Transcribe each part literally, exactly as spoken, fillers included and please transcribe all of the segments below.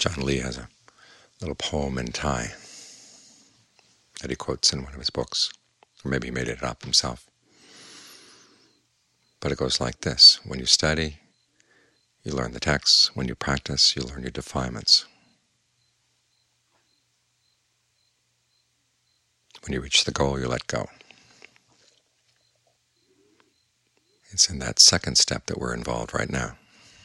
John Lee has a little poem in Thai that he quotes in one of his books, or maybe he made it up himself. But it goes like this: when you study, you learn the texts. When you practice, you learn your defilements. When you reach the goal, you let go. It's in that second step that we're involved right now.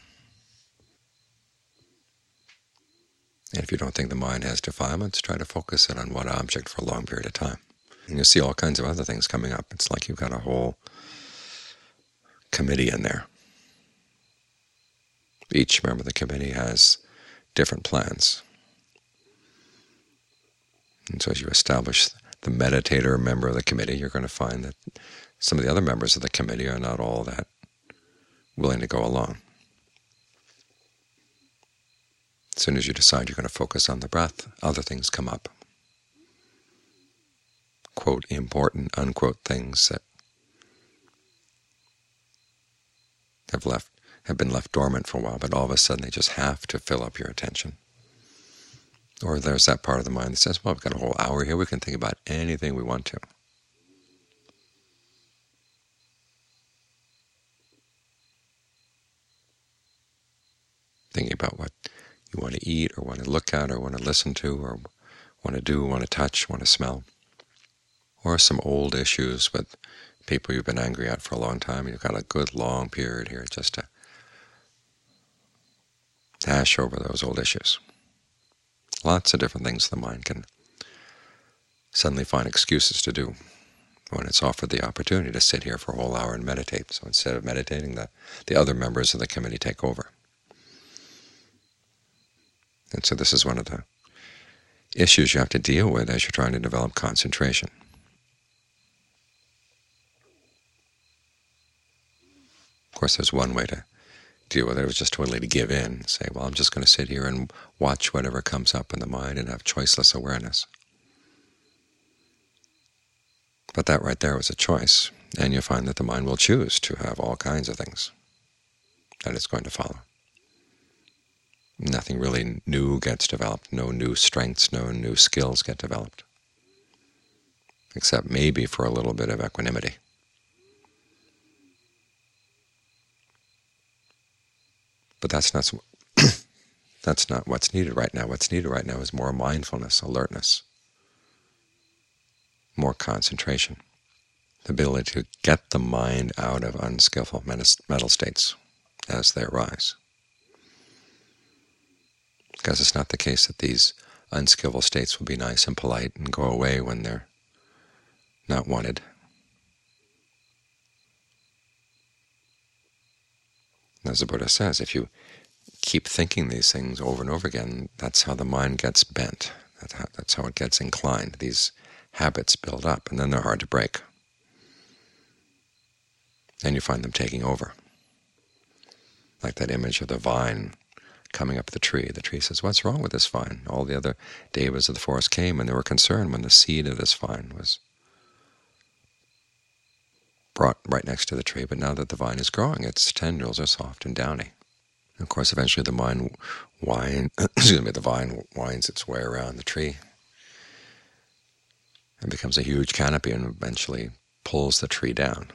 And if you don't think the mind has defilements, try to focus it on one object for a long period of time. And you'll see all kinds of other things coming up. It's like you've got a whole committee in there. Each member of the committee has different plans. And so as you establish the meditator member of the committee, you're going to find that some of the other members of the committee are not all that willing to go along. As soon as you decide you're going to focus on the breath, other things come up. Quote, important, unquote things that have left have been left dormant for a while, but all of a sudden they just have to fill up your attention. Or there's that part of the mind that says, well, we've got a whole hour here, we can think about anything we want to. Thinking about what you want to eat, or want to look at, or want to listen to, or want to do, want to touch, want to smell. Or some old issues with people you've been angry at for a long time, and you've got a good long period here just to hash over those old issues. Lots of different things the mind can suddenly find excuses to do when it's offered the opportunity to sit here for a whole hour and meditate. So instead of meditating, the, the other members of the committee take over. And so this is one of the issues you have to deal with as you're trying to develop concentration. Of course, there's one way to deal with it. It was just totally to give in, say, well, I'm just going to sit here and watch whatever comes up in the mind and have choiceless awareness. But that right there was a choice, and you find that the mind will choose to have all kinds of things that it's going to follow. Nothing really new gets developed, no new strengths, no new skills get developed, except maybe for a little bit of equanimity. But that's not that's not what's needed right now. What's needed right now is more mindfulness, alertness, more concentration, the ability to get the mind out of unskillful mental states as they arise. Because it's not the case that these unskillful states will be nice and polite and go away when they're not wanted. As the Buddha says, if you keep thinking these things over and over again, that's how the mind gets bent. That's how, that's how it gets inclined. These habits build up, and then they're hard to break. And you find them taking over. Like that image of the vine coming up the tree. The tree says, what's wrong with this vine? All the other devas of the forest came, and they were concerned when the seed of this vine was brought right next to the tree, but now that the vine is growing, its tendrils are soft and downy. And of course, eventually the mind whine, excuse me, the vine winds its way around the tree and becomes a huge canopy, and eventually pulls the tree down.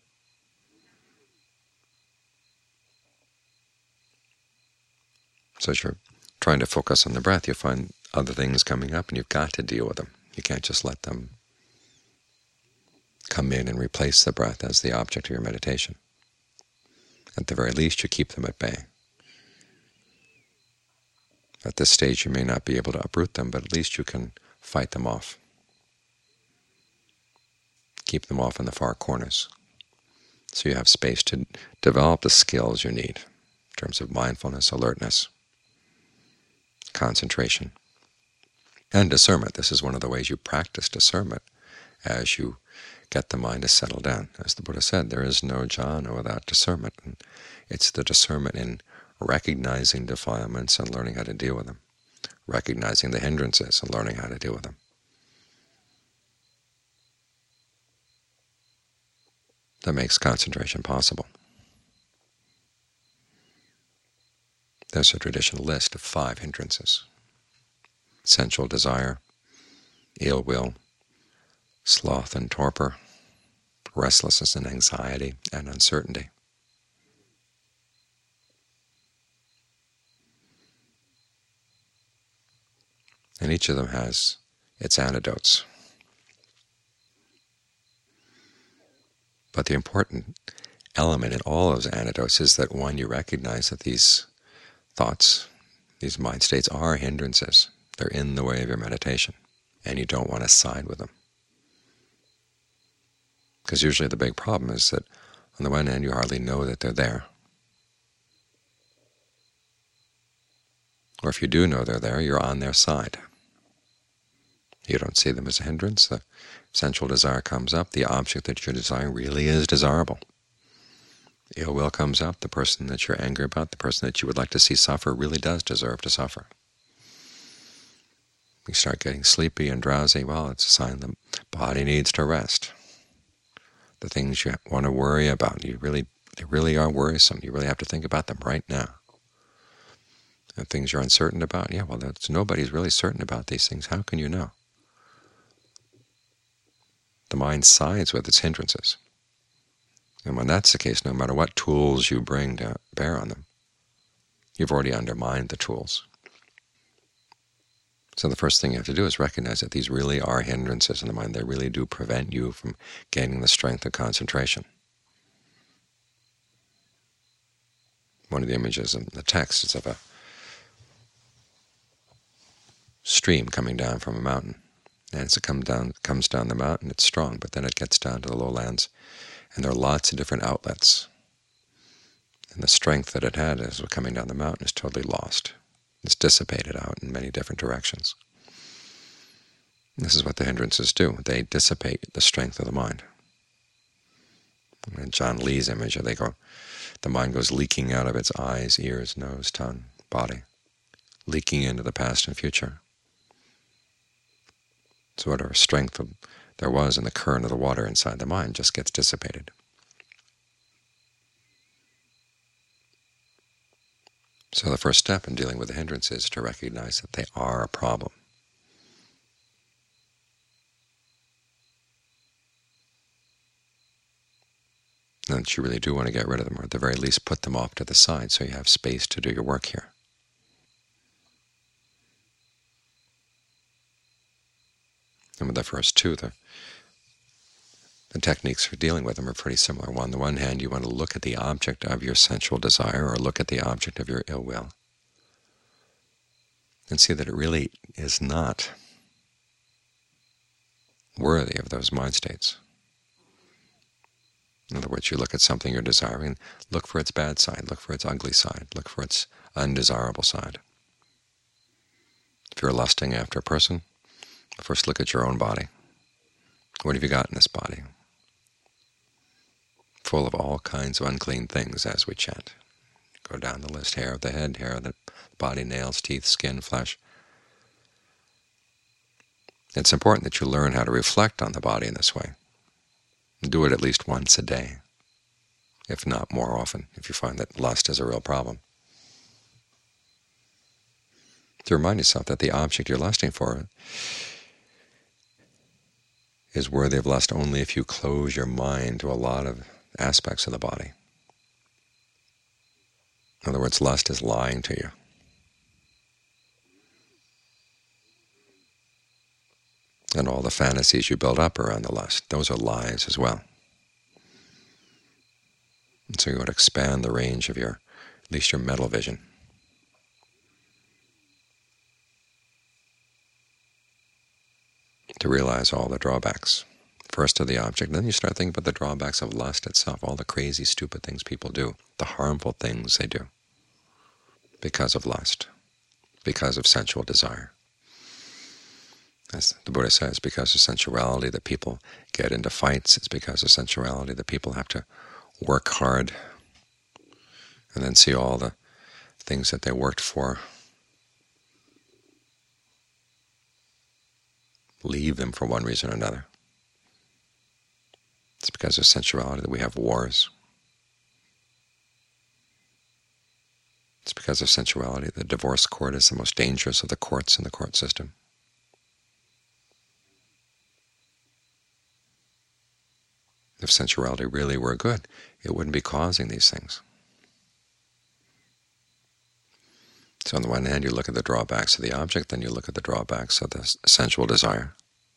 So as you're trying to focus on the breath, you find other things coming up, and you've got to deal with them. You can't just let them come in and replace the breath as the object of your meditation. At the very least, you keep them at bay. At this stage, you may not be able to uproot them, but at least you can fight them off. Keep them off in the far corners, so you have space to develop the skills you need in terms of mindfulness, alertness, concentration, and discernment. This is one of the ways you practice discernment as you get the mind to settle down. As the Buddha said, there is no jhana without discernment. And it's the discernment in recognizing defilements and learning how to deal with them, recognizing the hindrances and learning how to deal with them, that makes concentration possible. There's a traditional list of five hindrances: sensual desire, ill will, sloth and torpor, restlessness and anxiety, and uncertainty. And each of them has its antidotes. But the important element in all those antidotes is that, one, you recognize that these thoughts, these mind states, are hindrances. They're in the way of your meditation, and you don't want to side with them. Because usually the big problem is that, on the one hand, you hardly know that they're there. Or if you do know they're there, you're on their side. You don't see them as a hindrance. The sensual desire comes up. The object that you're desiring really is desirable. Ill will comes up. The person that you're angry about, the person that you would like to see suffer, really does deserve to suffer. You start getting sleepy and drowsy, well, it's a sign the body needs to rest. The things you want to worry about, you really, they really are worrisome. You really have to think about them right now. And things you're uncertain about, yeah, well, that's, nobody's really certain about these things. How can you know? The mind sides with its hindrances. And when that's the case, no matter what tools you bring to bear on them, you've already undermined the tools. So the first thing you have to do is recognize that these really are hindrances in the mind. They really do prevent you from gaining the strength of concentration. One of the images in the text is of a stream coming down from a mountain. And as it comes down, comes down the mountain, it's strong, but then it gets down to the lowlands, and there are lots of different outlets. And the strength that it had as it was coming down the mountain is totally lost. It's dissipated out in many different directions. And this is what the hindrances do. They dissipate the strength of the mind. In John Lee's image, they go, the mind goes leaking out of its eyes, ears, nose, tongue, body, leaking into the past and future. So whatever strength there was in the current of the water inside the mind just gets dissipated. So the first step in dealing with the hindrances is to recognize that they are a problem. And that you really do want to get rid of them, or at the very least put them off to the side so you have space to do your work here. And with the first two, the, the techniques for dealing with them are pretty similar. On the one hand, you want to look at the object of your sensual desire, or look at the object of your ill will, and see that it really is not worthy of those mind states. In other words, you look at something you're desiring, look for its bad side, look for its ugly side, look for its undesirable side. If you're lusting after a person, first look at your own body. What have you got in this body? Full of all kinds of unclean things, as we chant. Go down the list: hair of the head, hair of the body, nails, teeth, skin, flesh. It's important that you learn how to reflect on the body in this way. Do it at least once a day, if not more often, if you find that lust is a real problem. To remind yourself that the object you're lusting for is worthy of lust only if you close your mind to a lot of aspects of the body. In other words, lust is lying to you. And all the fantasies you build up around the lust, those are lies as well. And so you want to expand the range of your, at least your mental vision. To realize all the drawbacks, first of the object, then you start thinking about the drawbacks of lust itself, all the crazy, stupid things people do, the harmful things they do because of lust, because of sensual desire. As the Buddha says, because of sensuality that people get into fights, it's because of sensuality that people have to work hard and then see all the things that they worked for leave them for one reason or another. It's because of sensuality that we have wars. It's because because of sensuality. The divorce court is the most dangerous of the courts in the court system. If sensuality really were good, it wouldn't be causing these things. So on the one hand, you look at the drawbacks of the object, then you look at the drawbacks of the sensual desire.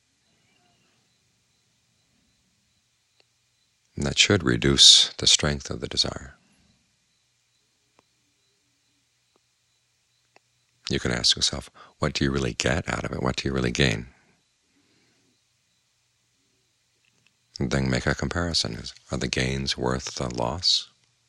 And that should reduce the strength of the desire. You can ask yourself, what do you really get out of it? What do you really gain? And then make a comparison. Are the gains worth the loss?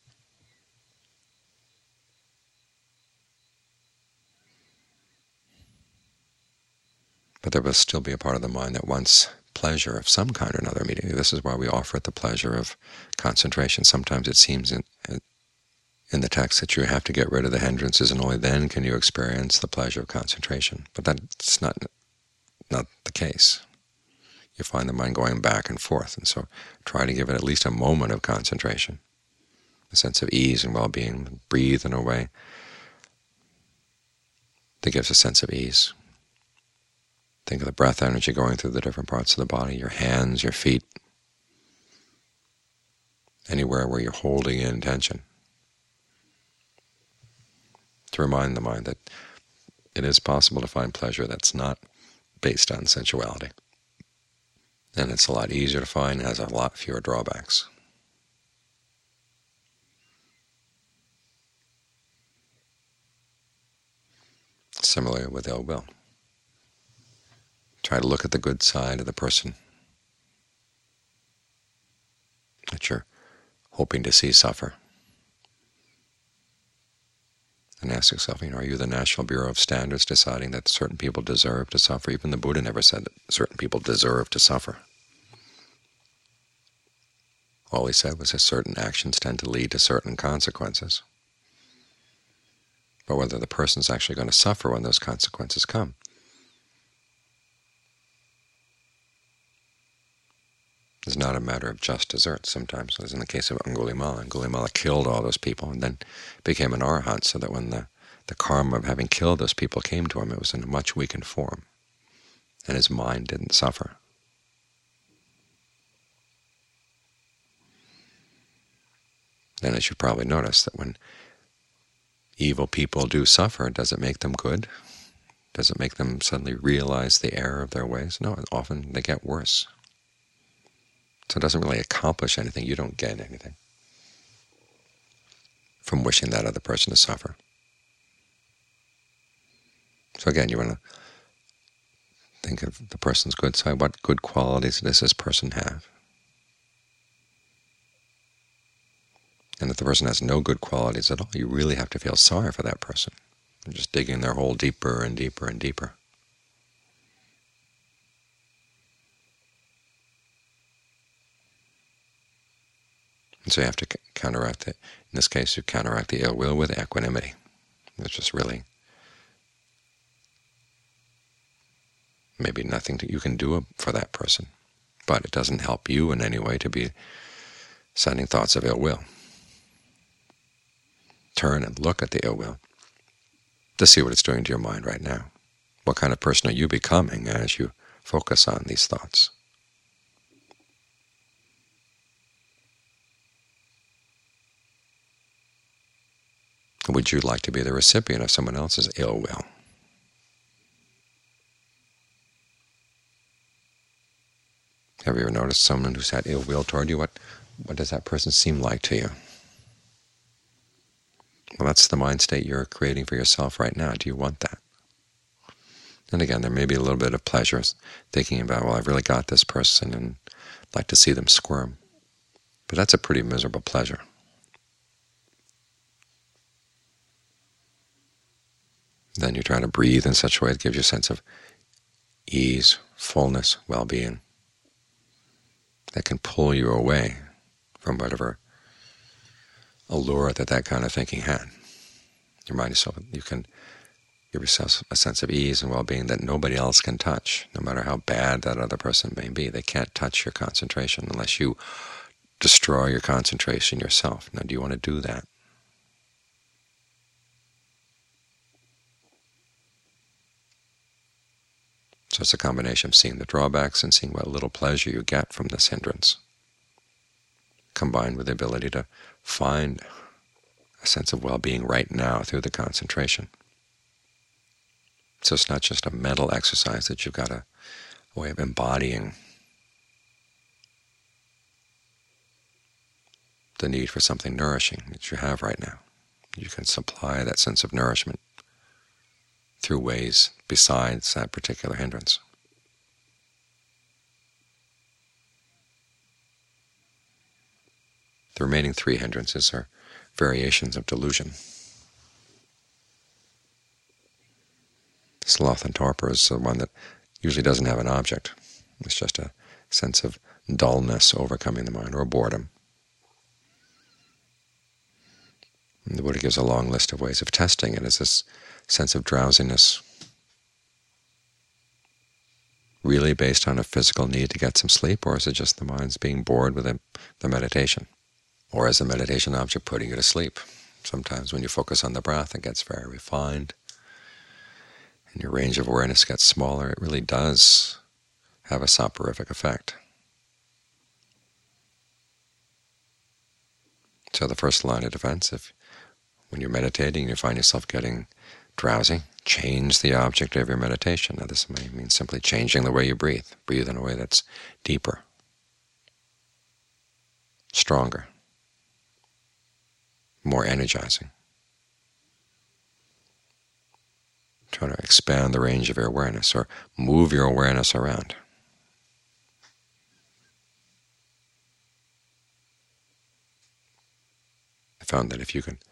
But there will still be a part of the mind that wants pleasure of some kind or another immediately. This is why we offer it the pleasure of concentration. Sometimes it seems in, in the text that you have to get rid of the hindrances, and only then can you experience the pleasure of concentration. But that's not, not the case. You find the mind going back and forth, and so try to give it at least a moment of concentration, a sense of ease and well-being. Breathe in a way that gives a sense of ease. Think of the breath energy going through the different parts of the body, your hands, your feet, anywhere where you're holding in tension, to remind the mind that it is possible to find pleasure that's not based on sensuality. And it's a lot easier to find and has a lot fewer drawbacks. Similarly with ill will. Try to look at the good side of the person that you're hoping to see suffer. And ask yourself, you know, are you the National Bureau of Standards deciding that certain people deserve to suffer? Even the Buddha never said that certain people deserve to suffer. All he said was that certain actions tend to lead to certain consequences. But whether the person's actually going to suffer when those consequences come is not a matter of just desert. Sometimes, as in the case of Angulimala, Angulimala killed all those people and then became an arhat, so that when the, the karma of having killed those people came to him, it was in a much weakened form, and his mind didn't suffer. Then, as you probably noticed, that when evil people do suffer, does it make them good? Does it make them suddenly realize the error of their ways? No, often they get worse. So it doesn't really accomplish anything. You don't gain anything from wishing that other person to suffer. So again, you want to think of the person's good side. What good qualities does this person have? And if the person has no good qualities at all, you really have to feel sorry for that person. You're just digging their hole deeper and deeper and deeper. And so you have to counteract it. In this case, you counteract the ill will with equanimity. It's just really maybe nothing that you can do for that person, but it doesn't help you in any way to be sending thoughts of ill will. Turn and look at the ill will to see what it's doing to your mind right now. What kind of person are you becoming as you focus on these thoughts? Would you like to be the recipient of someone else's ill will? Have you ever noticed someone who's had ill will toward you? What, what does that person seem like to you? Well, that's the mind state you're creating for yourself right now. Do you want that? And again, there may be a little bit of pleasure thinking about, well, I've really got this person and I'd like to see them squirm. But that's a pretty miserable pleasure. Then you try to breathe in such a way that gives you a sense of ease, fullness, well-being, that can pull you away from whatever allure that that kind of thinking had. You remind yourself that you can give yourself a sense of ease and well-being that nobody else can touch, no matter how bad that other person may be. They can't touch your concentration unless you destroy your concentration yourself. Now, do you want to do that? So it's a combination of seeing the drawbacks and seeing what little pleasure you get from this hindrance, combined with the ability to find a sense of well-being right now through the concentration. So it's not just a mental exercise, that you've got a, a way of embodying the need for something nourishing that you have right now. You can supply that sense of nourishment through ways besides that particular hindrance. The remaining three hindrances are variations of delusion. Sloth and torpor is the one that usually doesn't have an object. It's just a sense of dullness overcoming the mind, or boredom. And the Buddha gives a long list of ways of testing it. Is this sense of drowsiness really based on a physical need to get some sleep, or is it just the mind's being bored with the meditation? Or is the meditation object putting you to sleep? Sometimes when you focus on the breath, it gets very refined, and your range of awareness gets smaller. It really does have a soporific effect. So the first line of defense, if when you're meditating you find yourself getting drowsy, change the object of your meditation. Now this may mean simply changing the way you breathe. Breathe in a way that's deeper, stronger, more energizing. Try to expand the range of your awareness, or move your awareness around. I found that if you can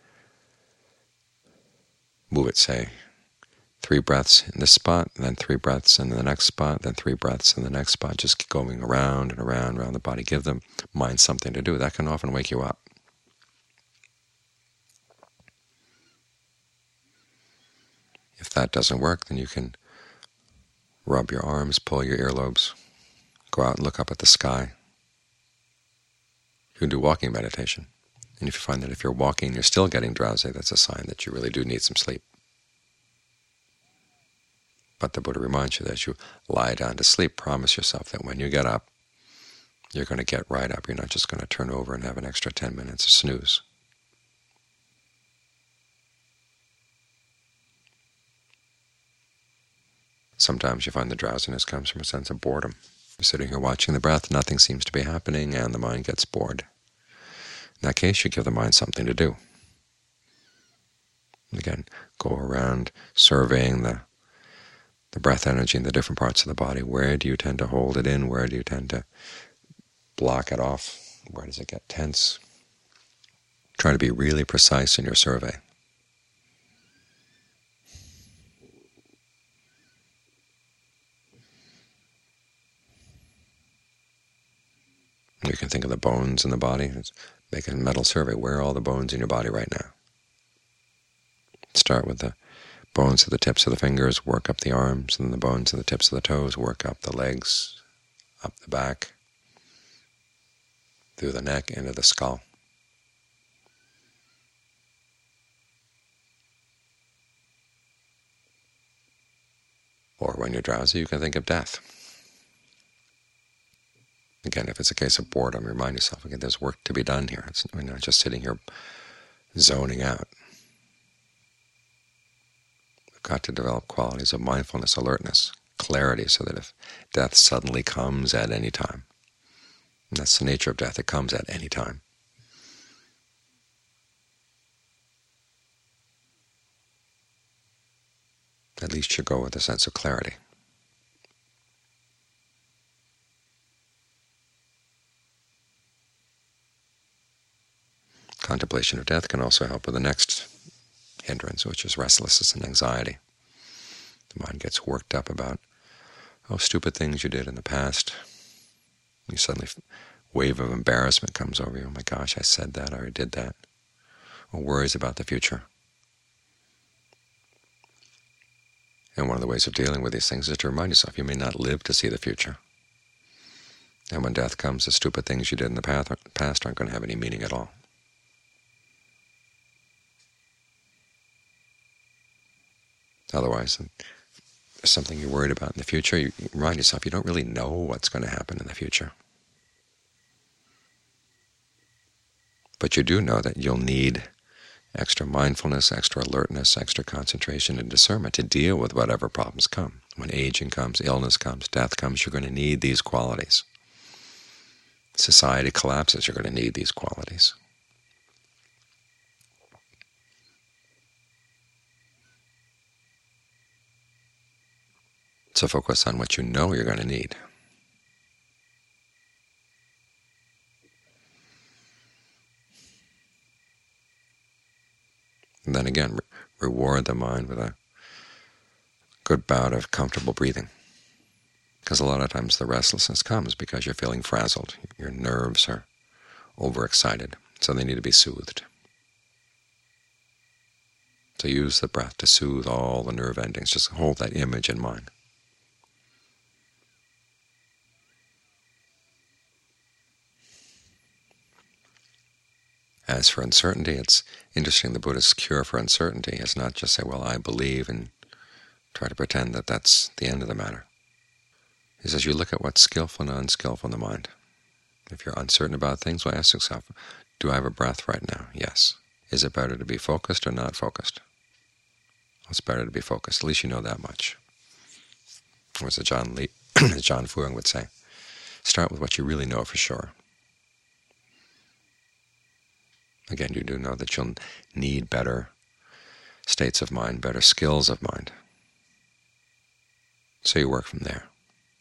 move it, say, three breaths in this spot, and then three breaths in the next spot, then three breaths in the next spot, just keep going around and around around the body, give the mind something to do. That can often wake you up. If that doesn't work, then you can rub your arms, pull your earlobes, go out and look up at the sky. You can do walking meditation. And if you find that if you're walking and you're still getting drowsy, that's a sign that you really do need some sleep. But the Buddha reminds you that as you lie down to sleep, promise yourself that when you get up, you're going to get right up. You're not just going to turn over and have an extra ten minutes of snooze. Sometimes you find the drowsiness comes from a sense of boredom. You're sitting here watching the breath, nothing seems to be happening, and the mind gets bored. In that case, you give the mind something to do. Again, go around surveying the, the breath energy in the different parts of the body. Where do you tend to hold it in? Where do you tend to block it off? Where does it get tense? Try to be really precise in your survey. You can think of the bones in the body. Make a mental survey. Where are all the bones in your body right now? Start with the bones of the tips of the fingers, work up the arms, and then the bones of the tips of the toes, work up the legs, up the back, through the neck, into the skull. Or when you're drowsy, you can think of death. Again, if it's a case of boredom, remind yourself, again, there's work to be done here. It's, we're not just sitting here zoning out. We've got to develop qualities of mindfulness, alertness, clarity, so that if death suddenly comes at any time, and that's the nature of death, it comes at any time, at least you go with a sense of clarity. Contemplation of death can also help with the next hindrance, which is restlessness and anxiety. The mind gets worked up about, oh, stupid things you did in the past. You suddenly, a wave of embarrassment comes over you. Oh my gosh, I said that, or I did that. Or worries about the future. And one of the ways of dealing with these things is to remind yourself you may not live to see the future. And when death comes, the stupid things you did in the past aren't going to have any meaning at all. Otherwise, there's something you're worried about in the future, you remind yourself you don't really know what's going to happen in the future. But you do know that you'll need extra mindfulness, extra alertness, extra concentration and discernment to deal with whatever problems come. When aging comes, illness comes, death comes, you're going to need these qualities. Society collapses, you're going to need these qualities. So focus on what you know you're going to need. And then again, re reward the mind with a good bout of comfortable breathing. Because a lot of times the restlessness comes because you're feeling frazzled. Your nerves are overexcited, so they need to be soothed. So use the breath to soothe all the nerve endings. Just hold that image in mind. As for uncertainty, it's interesting. The Buddha's cure for uncertainty is not just say, well, I believe, and try to pretend that that's the end of the matter. He says you look at what's skillful and unskillful in the mind. If you're uncertain about things, well, ask yourself, do I have a breath right now? Yes. Is it better to be focused or not focused? Well, it's better to be focused. At least you know that much. Or as John, Lee, John Fuang would say, start with what you really know for sure. Again, you do know that you'll need better states of mind, better skills of mind. So you work from there.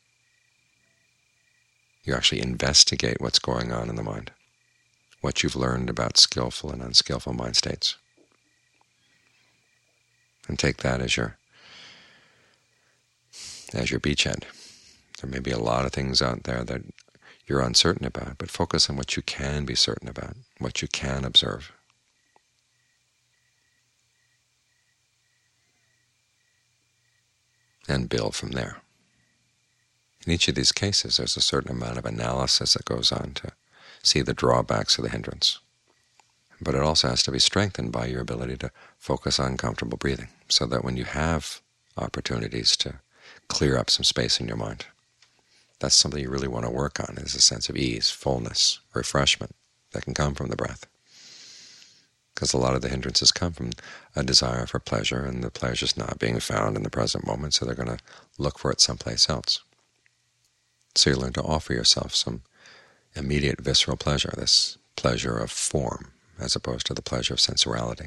You actually investigate what's going on in the mind, what you've learned about skillful and unskillful mind states, and take that as your as your beachhead. There may be a lot of things out there that you're uncertain about, but focus on what you can be certain about, what you can observe. And build from there. In each of these cases, there's a certain amount of analysis that goes on to see the drawbacks of the hindrance. But it also has to be strengthened by your ability to focus on comfortable breathing, so that when you have opportunities to clear up some space in your mind, that's something you really want to work on, is a sense of ease, fullness, refreshment that can come from the breath. Because a lot of the hindrances come from a desire for pleasure, and the pleasure's not being found in the present moment, so they're going to look for it someplace else. So you learn to offer yourself some immediate visceral pleasure, this pleasure of form, as opposed to the pleasure of sensuality.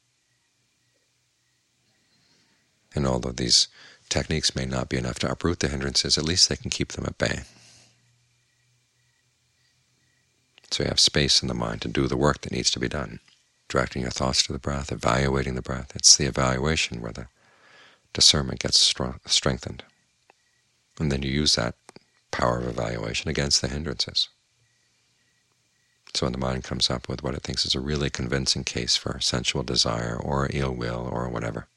And although these techniques may not be enough to uproot the hindrances, at least they can keep them at bay. So you have space in the mind to do the work that needs to be done, directing your thoughts to the breath, evaluating the breath. It's the evaluation where the discernment gets strengthened. And then you use that power of evaluation against the hindrances. So when the mind comes up with what it thinks is a really convincing case for sensual desire or ill will or whatever,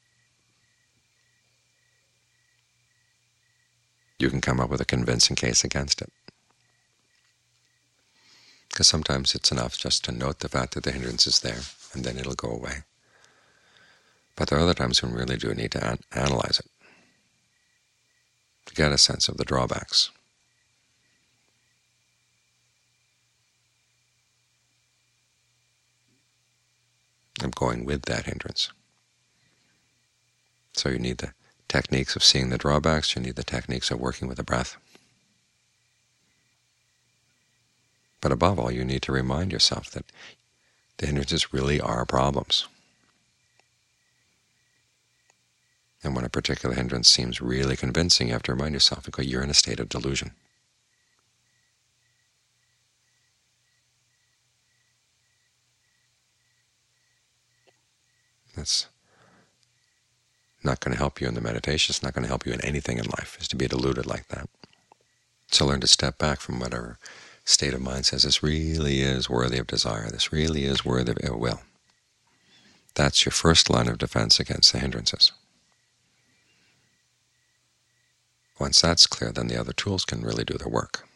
you can come up with a convincing case against it. Because sometimes it's enough just to note the fact that the hindrance is there, and then it'll go away. But there are other times when we really do need to an analyze it, to get a sense of the drawbacks. Of going with that hindrance. So you need the techniques of seeing the drawbacks, you need the techniques of working with the breath. But above all, you need to remind yourself that the hindrances really are problems. And when a particular hindrance seems really convincing, you have to remind yourself that you're in a state of delusion. That's not going to help you in the meditation. It's not going to help you in anything in life, is to be deluded like that. So learn to step back from whatever state of mind says this really is worthy of desire, this really is worthy of ill will. That's your first line of defense against the hindrances. Once that's clear, then the other tools can really do their work.